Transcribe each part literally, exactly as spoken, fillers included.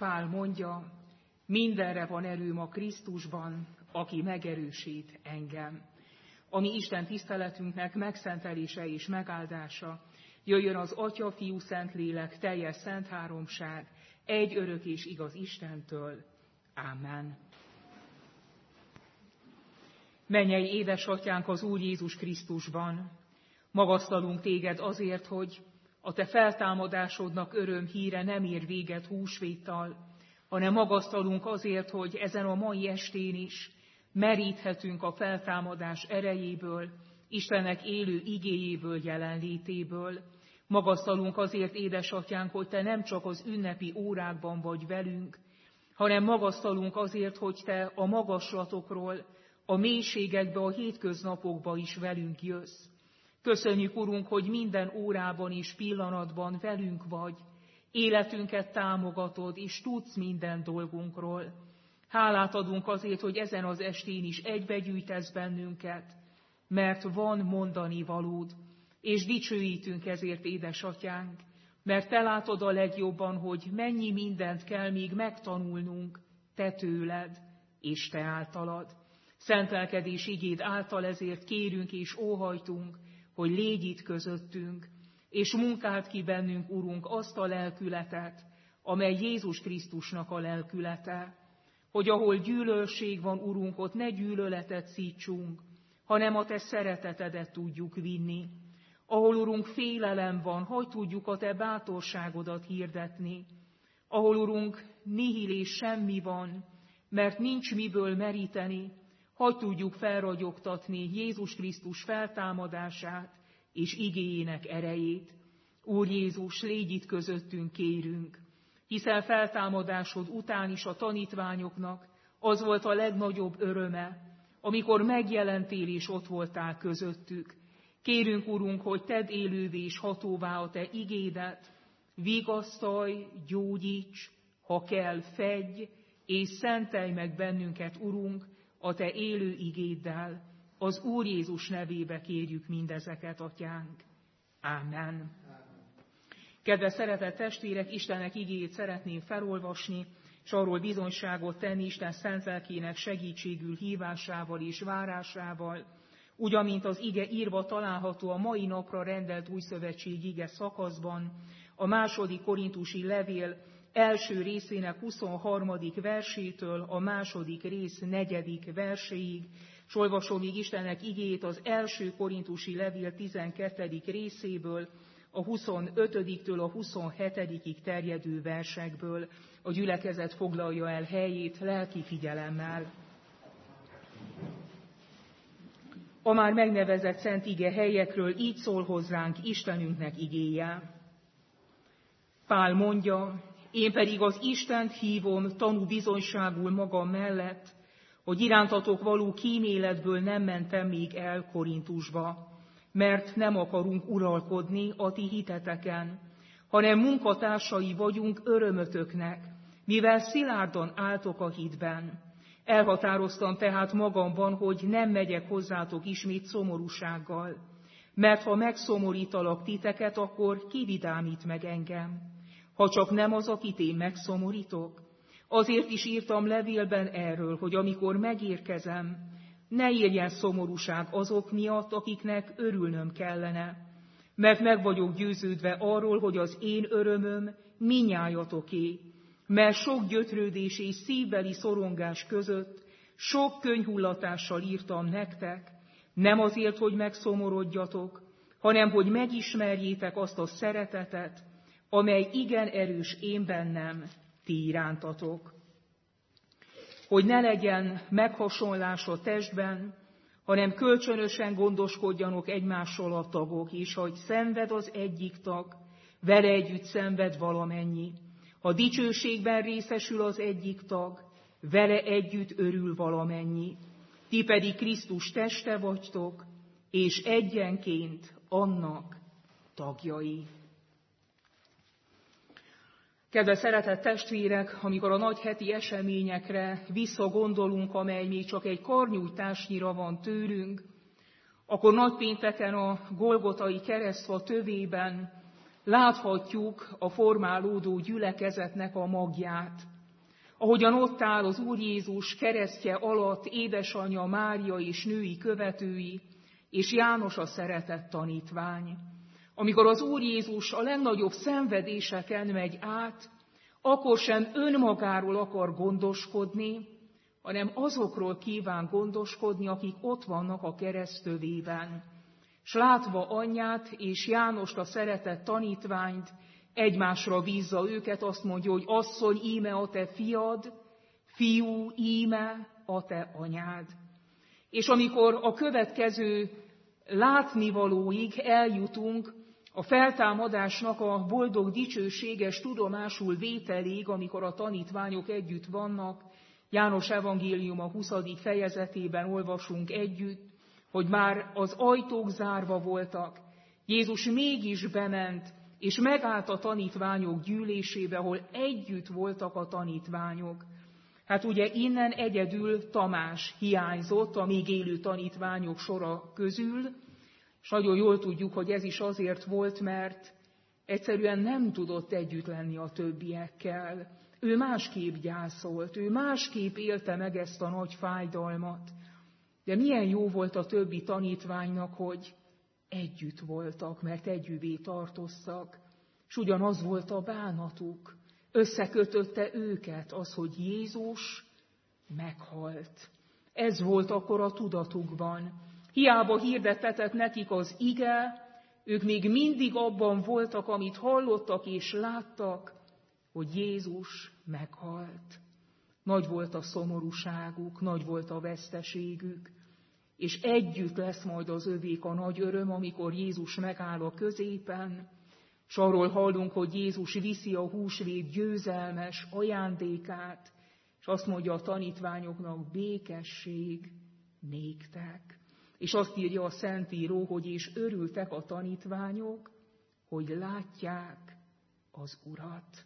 Pál mondja, mindenre van erőm a Krisztusban, aki megerősít engem. Ami Isten tiszteletünknek megszentelése és megáldása, jöjjön az Atya, Fiú, Szentlélek, teljes szent háromság, egy örök és igaz Istentől. Ámen. Mennyei édesatyánk az Úr Jézus Krisztusban, magasztalunk téged azért, hogy a te feltámadásodnak öröm híre nem ér véget húsvéttal, hanem magasztalunk azért, hogy ezen a mai estén is meríthetünk a feltámadás erejéből, Istennek élő igéjéből, jelenlétéből. Magasztalunk azért, édesatyánk, hogy te nem csak az ünnepi órákban vagy velünk, hanem magasztalunk azért, hogy te a magaslatokról, a mélységekbe, a hétköznapokba is velünk jössz. Köszönjük, Urunk, hogy minden órában és pillanatban velünk vagy, életünket támogatod, és tudsz minden dolgunkról. Hálát adunk azért, hogy ezen az estén is egybegyűjtesz bennünket, mert van mondani valód, és dicsőítünk ezért, édesatyánk, mert te látod a legjobban, hogy mennyi mindent kell még megtanulnunk te tőled és te általad. Szent lelkedés igéd által ezért kérünk és óhajtunk, hogy légy itt közöttünk, és munkáld ki bennünk, Urunk, azt a lelkületet, amely Jézus Krisztusnak a lelkülete, hogy ahol gyűlölség van, Urunk, ott ne gyűlöletet szítsunk, hanem a te szeretetedet tudjuk vinni. Ahol, Urunk, félelem van, hadd tudjuk a te bátorságodat hirdetni. Ahol, Urunk, nihil és semmi van, mert nincs miből meríteni, hadd tudjuk felragyogtatni Jézus Krisztus feltámadását és igéjének erejét. Úr Jézus, légy itt közöttünk, kérünk, hiszen feltámadásod után is a tanítványoknak az volt a legnagyobb öröme, amikor megjelentél és ott voltál közöttük. Kérünk, Urunk, hogy tedd élővé és hatóvá a te igédet, vigasztalj, gyógyíts, ha kell, fedj, és szentelj meg bennünket, Urunk, a te élő igéddel. Az Úr Jézus nevébe kérjük mindezeket, Atyánk. Ámen. Kedves szeretett testvérek, Istennek igéjét szeretném felolvasni, és arról bizonyságot tenni Isten szent lelkének segítségül hívásával és várásával, úgy, amint az ige írva található a mai napra rendelt újszövetség ige szakaszban, a második korintusi levél első részének huszonharmadik versétől a második rész negyedik verséig, és olvasom még Istennek igéjét az első korintusi levél tizenkettedik részéből, a huszonötödiktől a huszonhetedikig terjedő versekből. A gyülekezet foglalja el helyét lelki figyelemmel. A már megnevezett szent ige helyekről így szól hozzánk Istenünknek igéje. Pál mondja, én pedig az Istent hívom tanú bizonyságul magam mellett, hogy irántatok való kíméletből nem mentem még el Korintusba, mert nem akarunk uralkodni a ti hiteteken, hanem munkatársai vagyunk örömötöknek, mivel szilárdan álltok a hitben. Elhatároztam tehát magamban, hogy nem megyek hozzátok ismét szomorúsággal, mert ha megszomorítalak titeket, akkor kividámít meg engem. Ha csak nem az, akit én megszomorítok. Azért is írtam levélben erről, hogy amikor megérkezem, ne érjen szomorúság azok miatt, akiknek örülnöm kellene, mert meg vagyok győződve arról, hogy az én örömöm minnyájatoké, mert sok gyötrődés és szívbeli szorongás között sok könyhullatással írtam nektek, nem azért, hogy megszomorodjatok, hanem hogy megismerjétek azt a szeretetet, amely igen erős én bennem, ti irántatok. Hogy ne legyen meghasonlás a testben, hanem kölcsönösen gondoskodjanak egymással a tagok, és hogy szenved az egyik tag, vele együtt szenved valamennyi. Ha dicsőségben részesül az egyik tag, vele együtt örül valamennyi. Ti pedig Krisztus teste vagytok, és egyenként annak tagjai. Kedves szeretett testvérek, amikor a nagy heti eseményekre visszagondolunk, amely még csak egy karnyújtásnyira van tőlünk, akkor nagypénteken a Golgotai keresztfa tövében láthatjuk a formálódó gyülekezetnek a magját. ahogyan ott áll az Úr Jézus keresztje alatt édesanyja Mária és női követői, és János a szeretett tanítvány. Amikor az Úr Jézus a legnagyobb szenvedéseken megy át, akkor sem önmagáról akar gondoskodni, hanem azokról kíván gondoskodni, akik ott vannak a keresztövében. S látva anyját és Jánost, a szeretett tanítványt, egymásra bízza őket, azt mondja, hogy asszony, íme a te fiad, fiú, íme a te anyád. És amikor a következő látnivalóig eljutunk, a feltámadásnak a boldog, dicsőséges tudomásul vételéig, amikor a tanítványok együtt vannak, János evangélium a huszadik fejezetében olvasunk együtt, hogy már az ajtók zárva voltak, Jézus mégis bement, és megállt a tanítványok gyűlésébe, ahol együtt voltak a tanítványok. Hát ugye innen egyedül Tamás hiányzott a még élő tanítványok sora közül, és nagyon jól tudjuk, hogy ez is azért volt, mert egyszerűen nem tudott együtt lenni a többiekkel. Ő másképp gyászolt, ő másképp élte meg ezt a nagy fájdalmat. De milyen jó volt a többi tanítványnak, hogy együtt voltak, mert együvé tartoztak, és ugyanaz volt a bánatuk. Összekötötte őket az, hogy Jézus meghalt. Ez volt akkor a tudatukban. Hiába hirdettetett nekik az ige, ők még mindig abban voltak, amit hallottak és láttak, hogy Jézus meghalt. Nagy volt a szomorúságuk, nagy volt a veszteségük, és együtt lesz majd az övék a nagy öröm, amikor Jézus megáll a középen, és arról hallunk, hogy Jézus viszi a húsvét győzelmes ajándékát, és azt mondja a tanítványoknak, békesség néktek. És azt írja a Szentíró, hogy és örültek a tanítványok, hogy látják az Urat.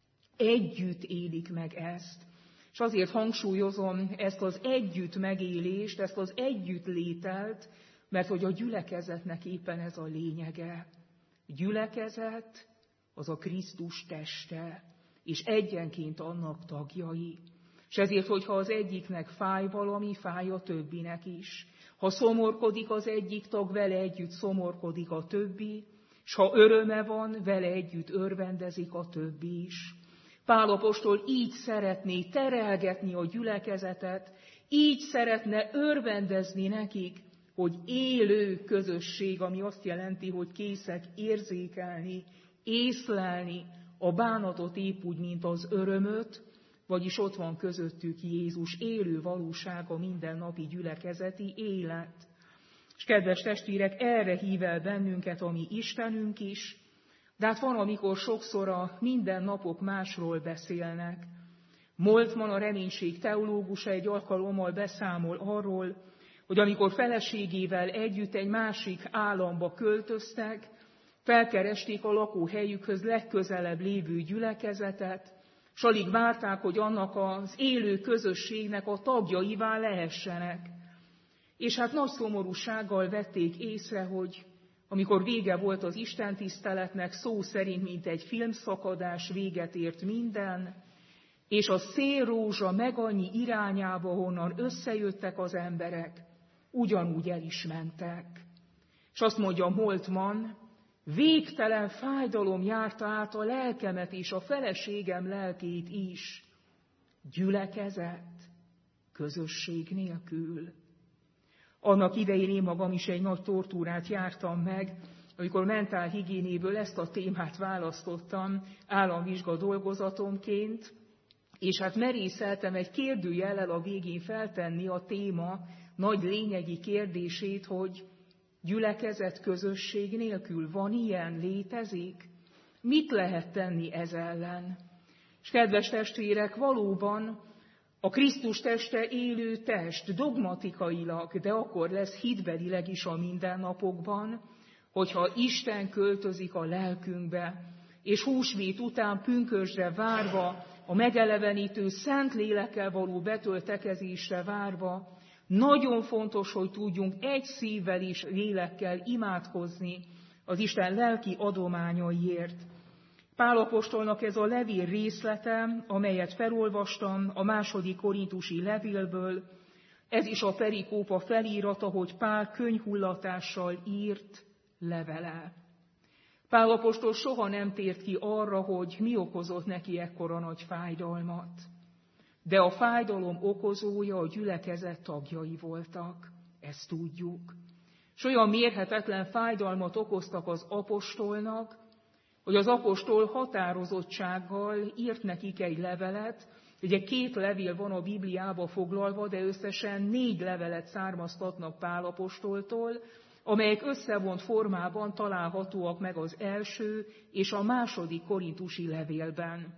Együtt élik meg ezt. És azért hangsúlyozom ezt az együtt megélést, ezt az együtt lételt, mert hogy a gyülekezetnek éppen ez a lényege. A gyülekezet az a Krisztus teste, és egyenként annak tagjai. És ezért, hogyha az egyiknek fáj valami, fáj a többinek is. Ha szomorkodik az egyik tag, vele együtt szomorkodik a többi, és ha öröme van, vele együtt örvendezik a többi is. Pál apostol így szeretné terelgetni a gyülekezetet, így szeretne örvendezni nekik, hogy élő közösség, ami azt jelenti, hogy készek érzékelni, észlelni a bánatot épp úgy, mint az örömöt, vagyis ott van közöttük Jézus, élő valósága, mindennapi gyülekezeti élet. És kedves testvérek, erre hív el bennünket a mi Istenünk is, de hát van, amikor sokszor a mindennapok másról beszélnek. Moltmann, a reménység teológusa egy alkalommal beszámol arról, hogy amikor feleségével együtt egy másik államba költöztek, felkeresték a lakóhelyükhöz legközelebb lévő gyülekezetet, s alig várták, hogy annak az élő közösségnek a tagjaivá lehessenek. És hát nagy szomorúsággal vették észre, hogy amikor vége volt az istentiszteletnek, szó szerint, mint egy filmszakadás, véget ért minden, és a szélrózsa meg annyi irányába, honnan összejöttek az emberek, ugyanúgy el is mentek. És azt mondja Moltmann, végtelen fájdalom járta át a lelkemet és a feleségem lelkét is. Gyülekezet, közösség nélkül. Annak idején én magam is egy nagy tortúrát jártam meg, amikor mentálhigiénéből ezt a témát választottam államvizsga dolgozatomként, és hát merészeltem egy kérdőjellel a végén feltenni a téma nagy lényegi kérdését, hogy gyülekezet közösség nélkül van ilyen, létezik? Mit lehet tenni ez ellen? És kedves testvérek, valóban a Krisztus teste élő test, dogmatikailag, de akkor lesz hitbelileg is a mindennapokban, hogyha Isten költözik a lelkünkbe, és húsvét után pünkösdre várva, a megelevenítő szent lélekkel való betöltekezésre várva, nagyon fontos, hogy tudjunk egy szívvel is lélekkel imádkozni az Isten lelki adományaiért. Pál apostolnak ez a levél részlete, amelyet felolvastam a második korintusi levélből, ez is a perikópa felírata, hogy Pál könyhullatással írt levele. Pál apostol soha nem tért ki arra, hogy mi okozott neki ekkora nagy fájdalmat. De a fájdalom okozója a gyülekezet tagjai voltak, ezt tudjuk. És olyan mérhetetlen fájdalmat okoztak az apostolnak, hogy az apostol határozottsággal írt nekik egy levelet. Ugye két levél van a Bibliába foglalva, de összesen négy levelet származtatnak Pál apostoltól, amelyek összevont formában találhatóak meg az első és a második korintusi levélben.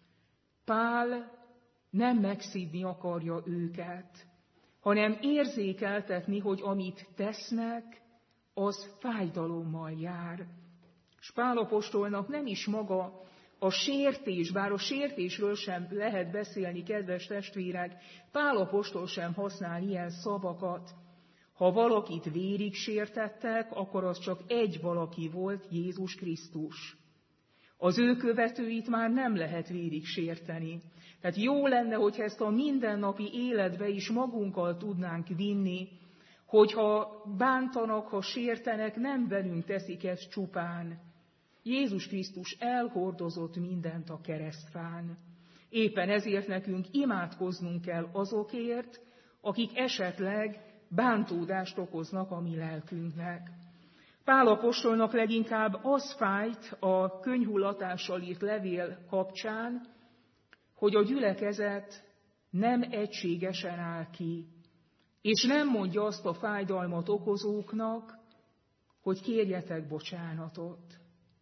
Pál nem megszídni akarja őket, hanem érzékeltetni, hogy amit tesznek, az fájdalommal jár. És Pál apostolnak nem is maga a sértés, bár a sértésről sem lehet beszélni, kedves testvérek, Pál apostol sem használ ilyen szavakat. Ha valakit vérig sértettek, akkor az csak egy valaki volt, Jézus Krisztus. Az ő követőit már nem lehet vérig sérteni. Tehát jó lenne, hogyha ezt a mindennapi életbe is magunkkal tudnánk vinni, hogyha bántanak, ha sértenek, nem velünk teszik ezt csupán. Jézus Krisztus elhordozott mindent a keresztfán. Éppen ezért nekünk imádkoznunk kell azokért, akik esetleg bántódást okoznak a mi lelkünknek. Pál apostolnak leginkább az fájt a könyhullatással írt levél kapcsán, hogy a gyülekezet nem egységesen áll ki, és nem mondja azt a fájdalmat okozóknak, hogy kérjetek bocsánatot.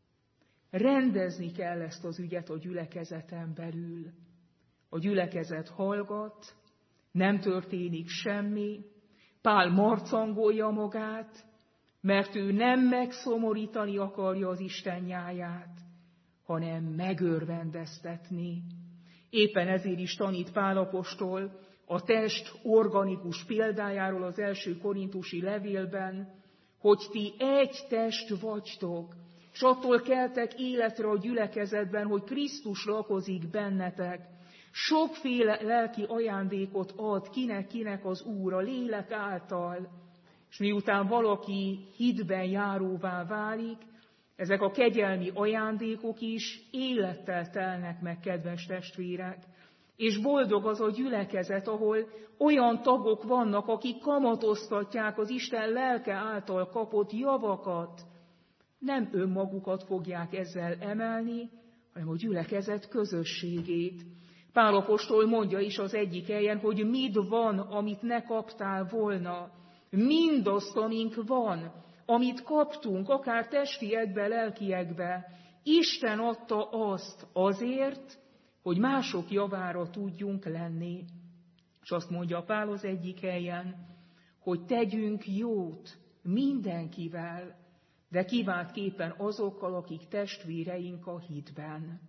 Rendezni kell ezt az ügyet a gyülekezeten belül. A gyülekezet hallgat, nem történik semmi, Pál marcangolja magát, mert ő nem megszomorítani akarja az Isten nyáját, hanem megörvendeztetni. Éppen ezért is tanít Pál apostol a test organikus példájáról az első korintusi levélben, hogy ti egy test vagytok, és attól keltek életre a gyülekezetben, hogy Krisztus lakozik bennetek. Sokféle lelki ajándékot ad kinek-kinek az Úr a lélek által, és miután valaki hitben járóvá válik, ezek a kegyelmi ajándékok is élettel telnek meg, kedves testvérek. És boldog az a gyülekezet, ahol olyan tagok vannak, akik kamatoztatják az Isten lelke által kapott javakat. Nem önmagukat fogják ezzel emelni, hanem a gyülekezet közösségét. Pál apostol mondja is az egyik helyen, hogy mit van, amit ne kaptál volna. Mindazt, amink van, amit kaptunk, akár testiekbe, lelkiekbe, Isten adta azt azért, hogy mások javára tudjunk lenni. És azt mondja Pál az egyik helyen, hogy tegyünk jót mindenkivel, de kiváltképpen azokkal, akik testvéreink a hitben.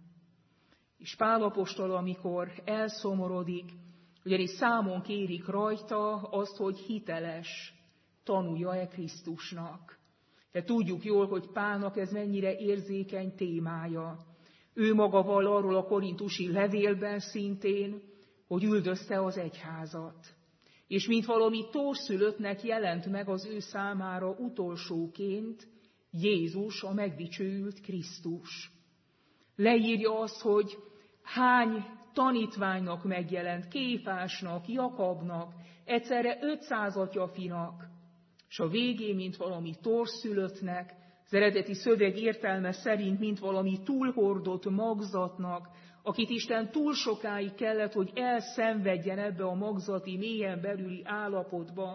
És Pál apostol, amikor elszomorodik, ugyanis számon kérik rajta azt, hogy hiteles tanulja-e Krisztusnak. De tudjuk jól, hogy Pálnak ez mennyire érzékeny témája. Ő maga vall arról a korintusi levélben szintén, hogy üldözte az egyházat. És mint valami torszülöttnek jelent meg az ő számára utolsóként Jézus, a megdicsőült Krisztus. Leírja azt, hogy hány tanítványnak megjelent, Kéfásnak, Jakabnak, egyszerre ötszáz atyafinak, és a végén, mint valami torszülöttnek, az eredeti szöveg értelme szerint, mint valami túlhordott magzatnak, akit Isten túl sokáig kellett, hogy elszenvedjen ebbe a magzati, mélyen belüli állapotba,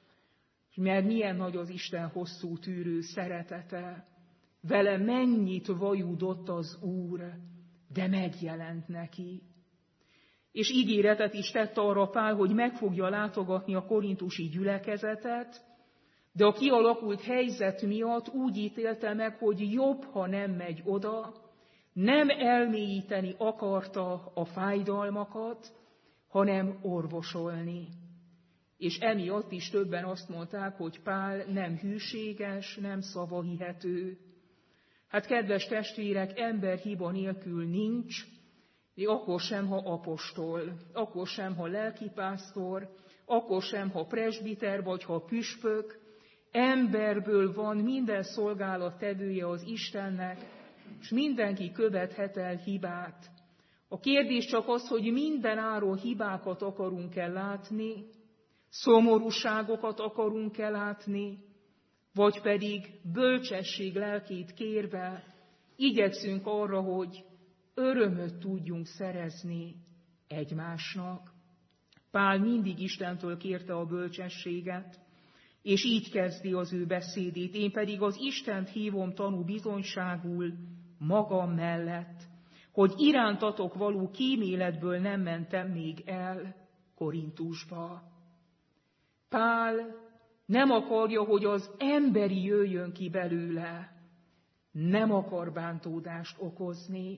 mert milyen nagy az Isten hosszú tűrő szeretete. Vele mennyit vajudott az Úr, de megjelent neki. És ígéretet is tett arra Pál, hogy meg fogja látogatni a korintusi gyülekezetet, de a kialakult helyzet miatt úgy ítélte meg, hogy jobb, ha nem megy oda, nem elmélyíteni akarta a fájdalmakat, hanem orvosolni. És emiatt is többen azt mondták, hogy Pál nem hűséges, nem szavahihető. Hát kedves testvérek, emberhiba nélkül nincs, még akkor sem, ha apostol, akkor sem, ha lelkipásztor, akkor sem, ha presbiter vagy ha püspök. Emberből van minden szolgálat tevője az Istennek, és mindenki követhet el hibát. A kérdés csak az, hogy minden áron hibákat akarunk-e látni, szomorúságokat akarunk-e látni, vagy pedig bölcsesség lelkét kérve igyekszünk arra, hogy örömöt tudjunk szerezni egymásnak. Pál mindig Istentől kérte a bölcsességet, és így kezdi az ő beszédét. Én pedig az Istent hívom tanú bizonyságul magam mellett, hogy irántatok való kíméletből nem mentem még el Korintusba. Pál nem akarja, hogy az emberi jöjjön ki belőle, nem akar bántódást okozni.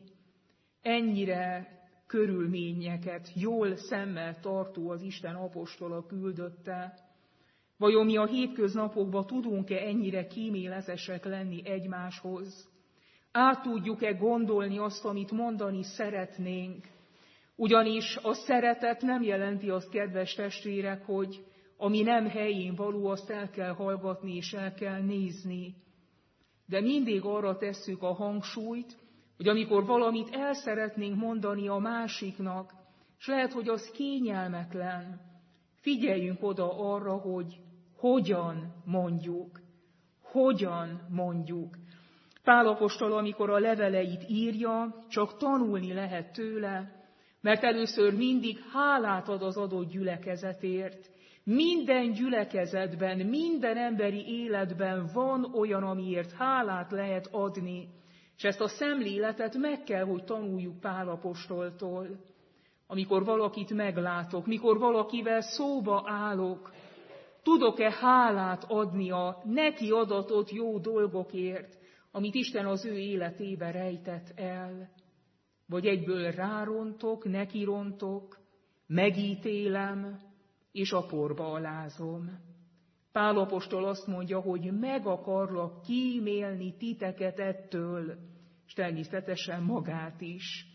Ennyire körülményeket jól szemmel tartó az Isten apostola küldötte. Vajon mi a hétköznapokban tudunk-e ennyire kíméletesek lenni egymáshoz? Át tudjuk-e gondolni azt, amit mondani szeretnénk? Ugyanis a szeretet nem jelenti azt, kedves testvérek, hogy ami nem helyén való, azt el kell hallgatni és el kell nézni. De mindig arra tesszük a hangsúlyt, hogy amikor valamit el szeretnénk mondani a másiknak, és lehet, hogy az kényelmetlen, figyeljünk oda arra, hogy hogyan mondjuk, hogyan mondjuk. Pál apostol, amikor a leveleit írja, csak tanulni lehet tőle, mert először mindig hálát ad az adott gyülekezetért. Minden gyülekezetben, minden emberi életben van olyan, amiért hálát lehet adni, és ezt a szemléletet meg kell, hogy tanuljuk Pál apostoltól. Amikor valakit meglátok, mikor valakivel szóba állok, tudok-e hálát adni a neki adatott jó dolgokért, amit Isten az ő életébe rejtett el? Vagy egyből rárontok, nekirontok, megítélem, és a porba alázom. Pál apostol azt mondja, hogy meg akarlak kímélni titeket ettől, és természetesen magát is.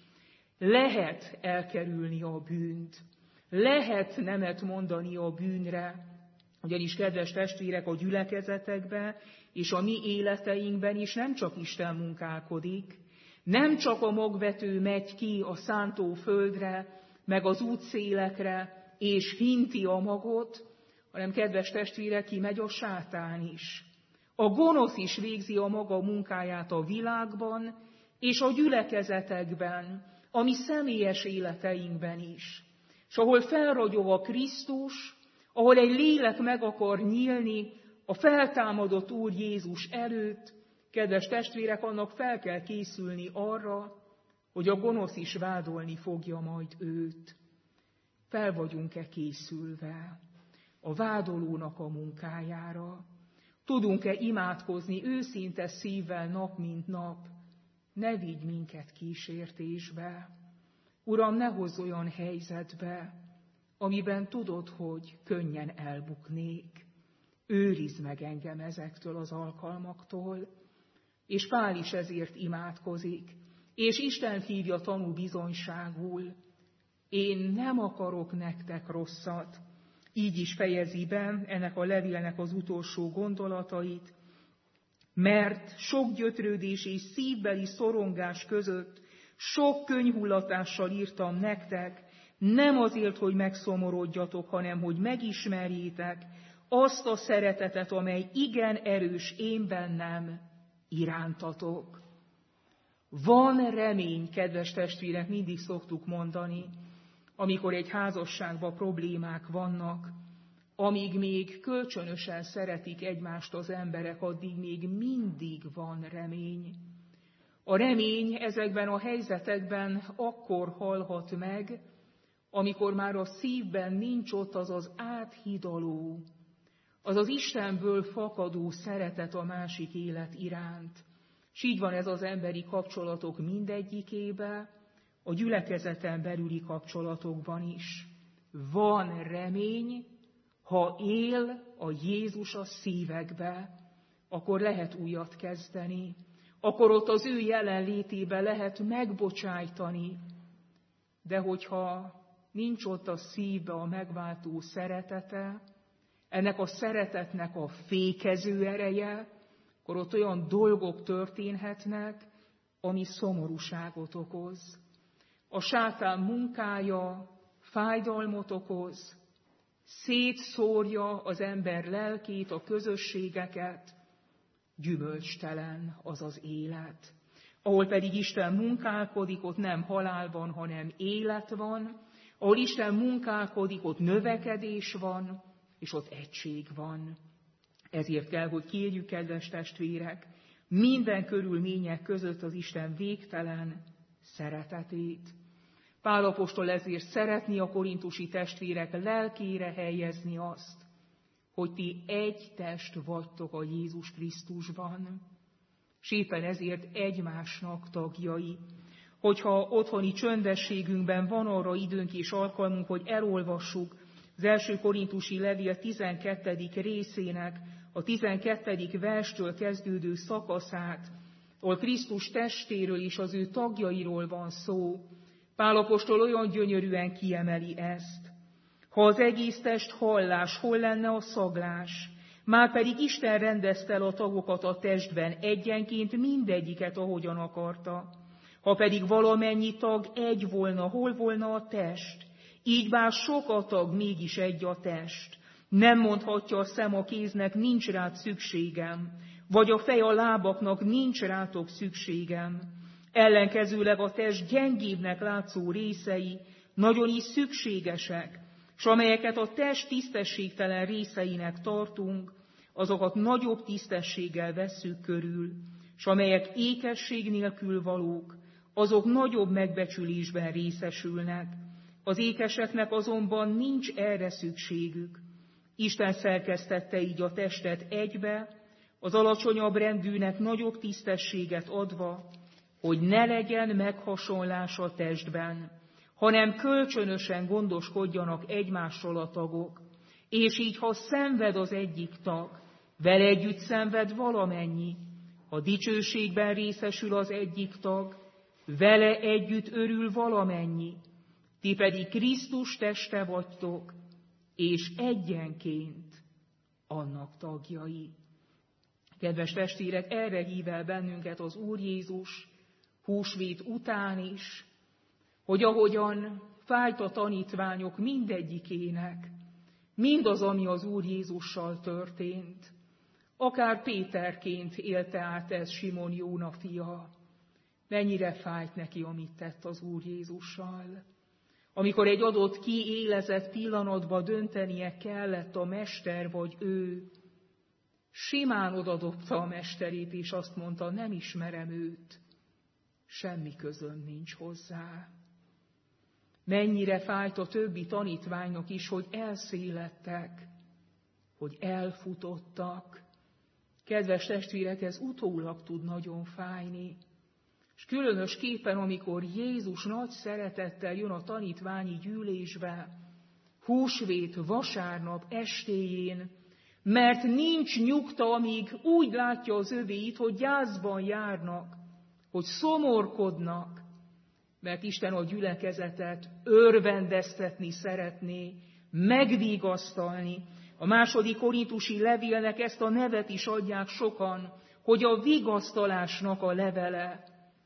Lehet elkerülni a bűnt, lehet nemet mondani a bűnre, ugyanis, kedves testvérek, a gyülekezetekben és a mi életeinkben is nem csak Isten munkálkodik, nem csak a magvető megy ki a szántó földre, meg az útszélekre, és hinti a magot, hanem, kedves testvérek, ki megy a sátán is. A gonosz is végzi a maga munkáját a világban, és a gyülekezetekben, a mi személyes életeinkben is. És ahol felragyog a Krisztus, ahol egy lélek meg akar nyílni a feltámadott Úr Jézus előtt, kedves testvérek, annak fel kell készülni arra, hogy a gonosz is vádolni fogja majd őt. Fel vagyunk-e készülve a vádolónak a munkájára? Tudunk-e imádkozni őszinte szívvel nap mint nap? Ne vigy minket kísértésbe. Uram, ne hozz olyan helyzetbe, amiben tudod, hogy könnyen elbuknék. Őrizd meg engem ezektől az alkalmaktól. És Pál is ezért imádkozik, és Isten hívja tanú bizonyságul. Én nem akarok nektek rosszat. Így is fejezi be ennek a levélnek az utolsó gondolatait, mert sok gyötrődés és szívbeli szorongás között sok könyhullatással írtam nektek, nem azért, hogy megszomorodjatok, hanem hogy megismerjétek azt a szeretetet, amely igen erős én bennem irántatok. Van remény, kedves testvérek, mindig szoktuk mondani, amikor egy házasságban problémák vannak, amíg még kölcsönösen szeretik egymást az emberek, addig még mindig van remény. A remény ezekben a helyzetekben akkor halhat meg, amikor már a szívben nincs ott az az áthidaló, az az Istenből fakadó szeretet a másik élet iránt. És így van ez az emberi kapcsolatok mindegyikében, a gyülekezeten belüli kapcsolatokban is. Van remény, ha él a Jézus a szívekbe, akkor lehet újat kezdeni. akkor ott az ő jelenlétében lehet megbocsájtani. De hogyha nincs ott a szívbe a megváltó szeretete, ennek a szeretetnek a fékező ereje, akkor ott olyan dolgok történhetnek, ami szomorúságot okoz. A sátán munkája fájdalmat okoz, szétszórja az ember lelkét, a közösségeket, gyümölcstelen az az élet. Ahol pedig Isten munkálkodik, ott nem halál van, hanem élet van. Ahol Isten munkálkodik, ott növekedés van, és ott egység van. Ezért kell, hogy kérjük, kedves testvérek, minden körülmények között az Isten végtelen szeretetét. Pál apostol ezért szeretné a korintusi testvérek lelkére helyezni azt, hogy ti egy test vagytok a Jézus Krisztusban, és éppen ezért egymásnak tagjai. Hogyha otthoni csöndességünkben van arra időnk és alkalmunk, hogy elolvassuk az első korintusi levél tizenkettedik részének a tizenkettedik verstől kezdődő szakaszát, ahol Krisztus testéről és az ő tagjairól van szó, Pál apostol olyan gyönyörűen kiemeli ezt. Ha az egész test hallás, hol lenne a szaglás? Márpedig Isten rendezte el a tagokat a testben, egyenként mindegyiket, ahogyan akarta. Ha pedig valamennyi tag egy volna, hol volna a test? Így bár sok a tag, mégis egy a test. Nem mondhatja a szem a kéznek, nincs rád szükségem, vagy a fej a lábaknak, nincs rátok szükségem. Ellenkezőleg a test gyengébbnek látszó részei nagyon is szükségesek, s amelyeket a test tisztességtelen részeinek tartunk, azokat nagyobb tisztességgel vesszük körül, s amelyek ékesség nélkül valók, azok nagyobb megbecsülésben részesülnek. Az ékeseknek azonban nincs erre szükségük. Isten szerkesztette így a testet egybe, az alacsonyabb rendűnek nagyobb tisztességet adva, hogy ne legyen meghasonlás a testben, hanem kölcsönösen gondoskodjanak egymásról a tagok, és így, ha szenved az egyik tag, vele együtt szenved valamennyi, ha dicsőségben részesül az egyik tag, vele együtt örül valamennyi, ti pedig Krisztus teste vagytok, és egyenként annak tagjai. Kedves testvérek, erre hív el bennünket az Úr Jézus húsvét után is, hogy ahogyan fájt a tanítványok mindegyikének, mindaz, ami az Úr Jézussal történt, akár Péterként élte át ez Simon Jóna fia, mennyire fájt neki, amit tett az Úr Jézussal. Amikor egy adott kiélezett pillanatban döntenie kellett a mester vagy ő, simán odadobta a mesterét, és azt mondta, nem ismerem őt, semmi közöm nincs hozzá. Mennyire fájt a többi tanítványnak is, hogy elszélettek, hogy elfutottak. Kedves testvérek, ez utólag tud nagyon fájni. És különösképpen, amikor Jézus nagy szeretettel jön a tanítványi gyűlésbe, húsvét vasárnap estéjén, mert nincs nyugta, amíg úgy látja az övéit, hogy gyászban járnak, hogy szomorkodnak, mert Isten a gyülekezetet örvendeztetni szeretné, megvigasztalni. A második korintusi levélnek ezt a nevet is adják sokan, hogy a vigasztalásnak a levele.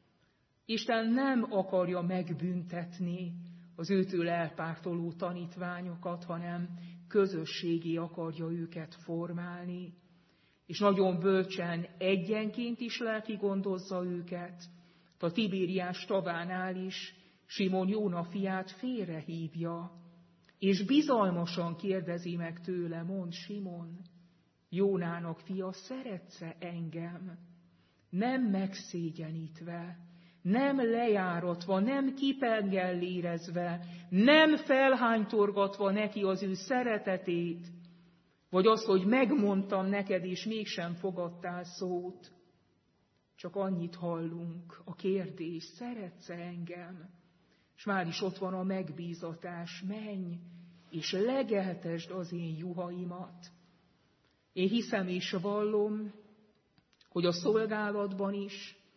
Isten nem akarja megbüntetni az őtől elpártoló tanítványokat, hanem közösségé akarja őket formálni. És nagyon bölcsen egyenként is lelki gondozza őket. A Tibériás tavánál is Simon Jóna fiát félrehívja, és bizalmasan kérdezi meg tőle, mond Simon, Jónának fia, szeretsz-e engem? Nem megszégyenítve, nem lejáratva, nem kipengellérezve, nem felhánytorgatva neki az ő szeretetét, vagy azt, hogy megmondtam neked, és mégsem fogadtál szót. Csak annyit hallunk, a kérdés, szeretsz-e engem? És már is ott van a megbízatás, menj, és legeltesd az én juhaimat. Én hiszem és vallom, hogy a szolgálatban is,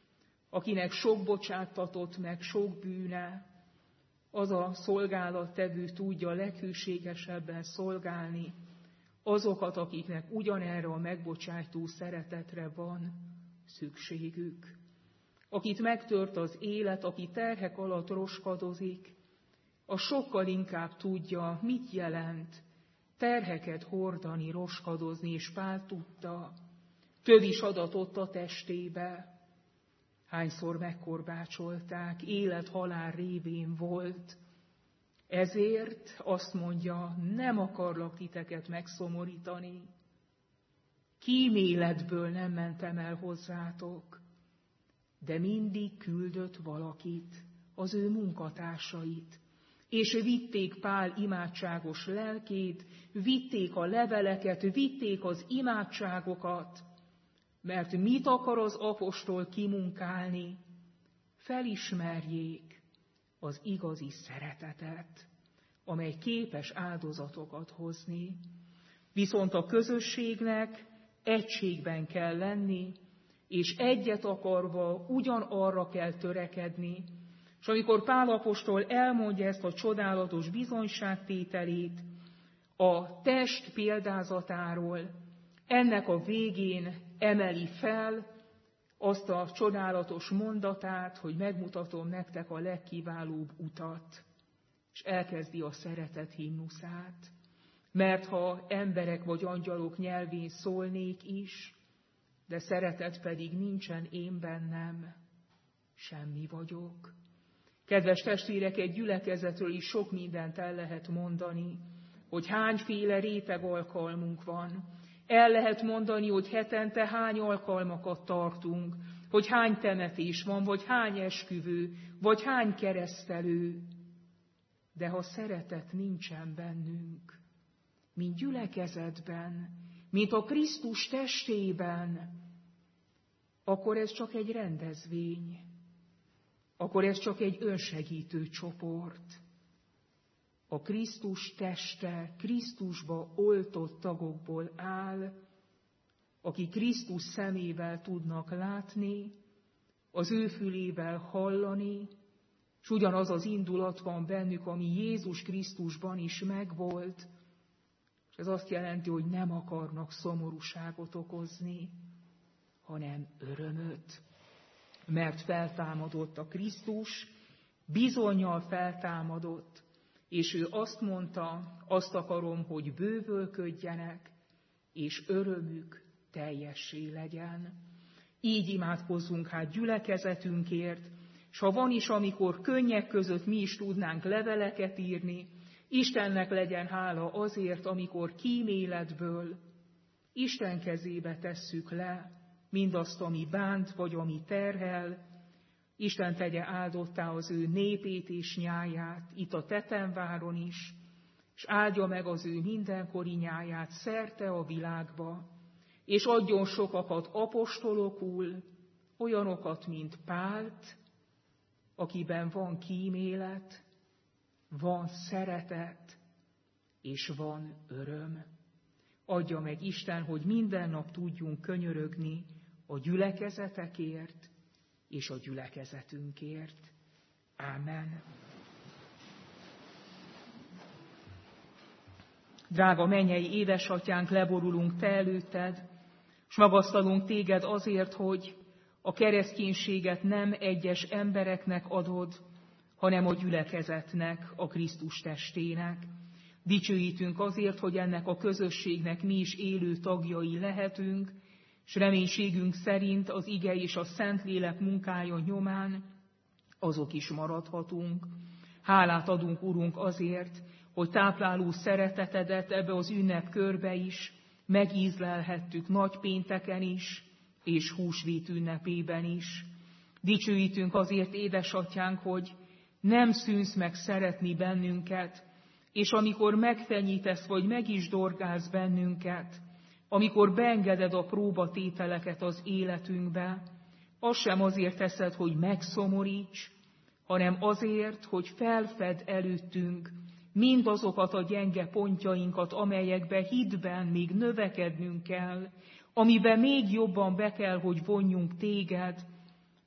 akinek sok bocsáttatott meg, sok bűne, az a szolgálattevő tudja leghűségesebben szolgálni azokat, akiknek ugyanerre a megbocsájtó szeretetre van szükségük. Akit megtört az élet, aki terhek alatt roskadozik, az sokkal inkább tudja, mit jelent terheket hordani, roskadozni, és Pál tudta, tövis adatott a testébe. Hányszor megkorbácsolták, élet-halál révén volt. Ezért azt mondja, nem akarlak titeket megszomorítani. Kíméletből nem mentem el hozzátok, de mindig küldött valakit, az ő munkatársait, és vitték Pál imádságos lelkét, vitték a leveleket, vitték az imádságokat, mert mit akar az apostol kimunkálni? Felismerjék az igazi szeretetet, amely képes áldozatokat hozni. Viszont a közösségnek egységben kell lenni, és egyet akarva ugyanarra kell törekedni. És amikor Pál apostol elmondja ezt a csodálatos bizonyságtételét a test példázatáról, ennek a végén emeli fel azt a csodálatos mondatát, hogy megmutatom nektek a legkiválóbb utat, és elkezdi a szeretet himnuszát. Mert ha emberek vagy angyalok nyelvén szólnék is, de szeretet pedig nincsen én bennem, semmi vagyok. Kedves testvérek, egy gyülekezetről is sok mindent el lehet mondani, hogy hányféle réteg alkalmunk van. El lehet mondani, hogy hetente hány alkalmakat tartunk, hogy hány temetés van, vagy hány esküvő, vagy hány keresztelő. De ha szeretet nincsen bennünk, mint gyülekezetben, mint a Krisztus testében, akkor ez csak egy rendezvény, akkor ez csak egy önsegítő csoport. A Krisztus teste Krisztusba oltott tagokból áll, akik Krisztus szemével tudnak látni, az ő fülével hallani, és ugyanaz az indulat van bennük, ami Jézus Krisztusban is megvolt, és ez azt jelenti, hogy nem akarnak szomorúságot okozni, hanem örömöt, mert feltámadott a Krisztus, bizonnyal feltámadott, és ő azt mondta, azt akarom, hogy bővölködjenek, és örömük teljessé legyen. Így imádkozzunk hát gyülekezetünkért, és ha van is, amikor könnyek között mi is tudnánk leveleket írni, Istennek legyen hála azért, amikor kíméletből Isten kezébe tesszük le mindazt, ami bánt, vagy ami terhel. Isten tegye áldottá az ő népét és nyáját, itt a Tetemváron is, és áldja meg az ő mindenkori nyáját szerte a világba, és adjon sokakat apostolokul, olyanokat, mint Pált, akiben van kímélet, van szeretet, és van öröm. Adja meg Isten, hogy minden nap tudjunk könyörögni a gyülekezetekért és a gyülekezetünkért. Ámen. Drága mennyei édesatyánk, leborulunk te előtted, s magasztalunk téged azért, hogy a kereszténységet nem egyes embereknek adod, hanem a gyülekezetnek, a Krisztus testének. Dicsőítünk azért, hogy ennek a közösségnek mi is élő tagjai lehetünk, s reménységünk szerint az ige és a Szentlélek munkája nyomán azok is maradhatunk. Hálát adunk, Urunk, azért, hogy tápláló szeretetedet ebbe az ünnepkörbe is megízlelhettük nagypénteken is, és húsvét ünnepében is. Dicsőítünk azért, édesatyánk, hogy nem szűnsz meg szeretni bennünket, és amikor megfenyítesz, vagy meg is dorgálsz bennünket, amikor beengeded a próbatételeket az életünkbe, azt sem azért teszed, hogy megszomoríts, hanem azért, hogy felfedd előttünk mindazokat a gyenge pontjainkat, amelyekbe hitben még növekednünk kell, amiben még jobban be kell, hogy vonjunk téged,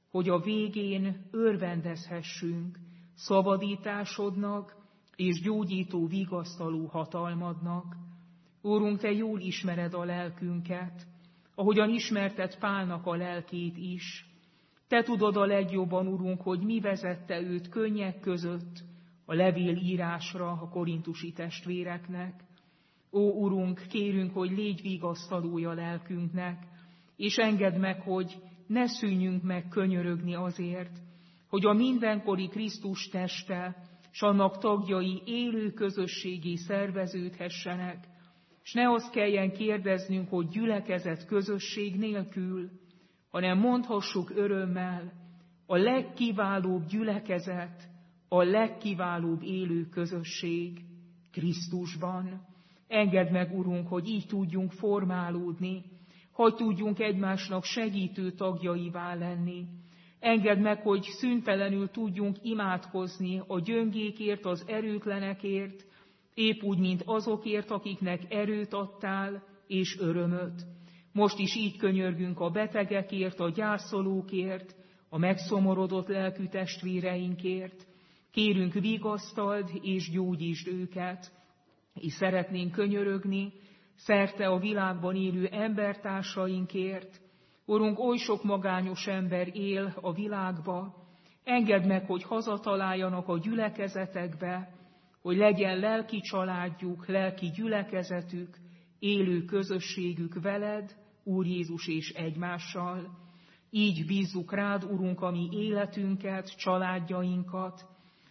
hogy a végén örvendezhessünk szabadításodnak és gyógyító vigasztaló hatalmadnak. Úrunk, Te jól ismered a lelkünket, ahogyan ismerted Pálnak a lelkét is. Te tudod a legjobban, Urunk, hogy mi vezette őt könnyek között a levél írásra a korintusi testvéreknek. Ó, Urunk, kérünk, hogy légy vigasztalója lelkünknek, és engedd meg, hogy ne szűnjünk meg könyörögni azért, hogy a mindenkori Krisztus teste s annak tagjai élő közösségé szerveződhessenek, s ne azt kelljen kérdeznünk, hogy gyülekezet közösség nélkül, hanem mondhassuk örömmel, a legkiválóbb gyülekezet, a legkiválóbb élő közösség Krisztusban. Engedd meg, Urunk, hogy így tudjunk formálódni, hogy tudjunk egymásnak segítő tagjaivá lenni. Engedd meg, hogy szüntelenül tudjunk imádkozni a gyöngékért, az erőtlenekért, épp úgy, mint azokért, akiknek erőt adtál és örömöt. Most is így könyörgünk a betegekért, a gyászolókért, a megszomorodott lelkű testvéreinkért. Kérünk, vigasztald és gyógyítsd őket, és szeretnénk könyörögni szerte a világban élő embertársainkért. Urunk, oly sok magányos ember él a világba, engedd meg, hogy hazataláljanak a gyülekezetekbe, hogy legyen lelki családjuk, lelki gyülekezetük, élő közösségük veled, Úr Jézus, és egymással. Így bízzuk rád, Urunk, a mi életünket, családjainkat,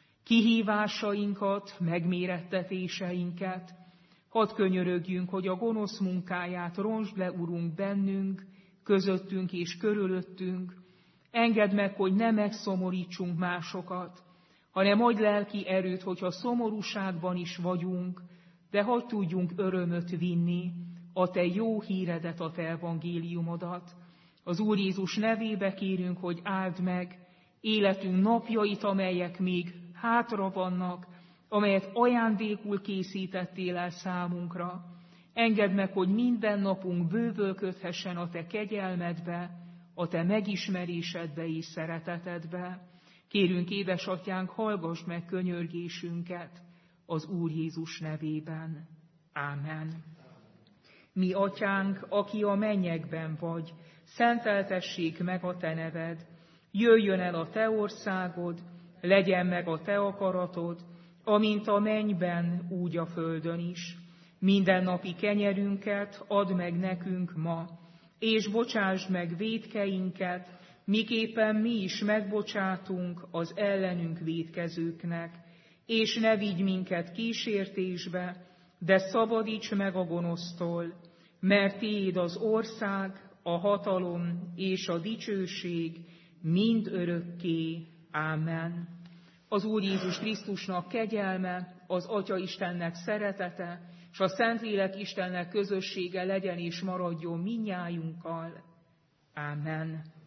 kihívásainkat, megmérettetéseinket. Hadd könyörögjünk, hogy a gonosz munkáját rontsd le, Urunk, bennünk, közöttünk és körülöttünk. Engedd meg, hogy ne megszomorítsunk másokat, hanem adj lelki erőt, hogyha szomorúságban is vagyunk, de hadd tudjunk örömöt vinni, a Te jó híredet, a Te evangéliumodat. Az Úr Jézus nevébe kérünk, hogy áld meg életünk napjait, amelyek még hátra vannak, amelyet ajándékul készítettél el számunkra. Engedd meg, hogy minden napunk bővölködhessen a Te kegyelmedbe, a Te megismerésedbe és szeretetedbe. Kérünk, édesatyánk, hallgass meg könyörgésünket az Úr Jézus nevében. Ámen. Mi, Atyánk, aki a mennyekben vagy, szenteltessék meg a Te neved, jöjjön el a Te országod, legyen meg a Te akaratod, amint a mennyben, úgy a földön is. Mindennapi kenyerünket add meg nekünk ma, és bocsásd meg vétkeinket, miképpen mi is megbocsátunk az ellenünk vétkezőknek, és ne vigy minket kísértésbe, de szabadíts meg a gonosztól, mert Tiéd az ország, a hatalom és a dicsőség mind örökké. Ámen. Az Úr Jézus Krisztusnak kegyelme, az Atya Istennek szeretete, és a Szentlélek Istennek közössége legyen és maradjon mindnyájunkkal. Ámen.